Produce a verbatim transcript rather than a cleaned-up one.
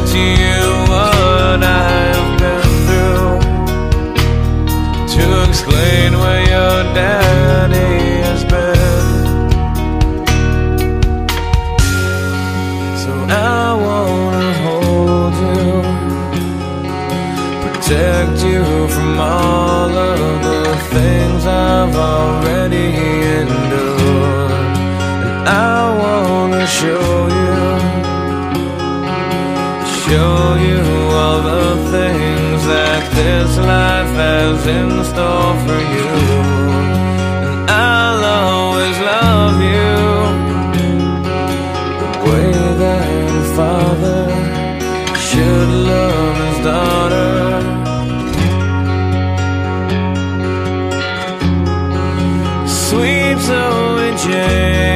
to you what I've been through, to explain where your daddy has been. So I wanna hold you, protect you from all of the things I've already endured. And I wanna show you, show you all the things that this life has in store for you. And I'll always love you the way that a father should love his daughter. Sweet Zoe Jane.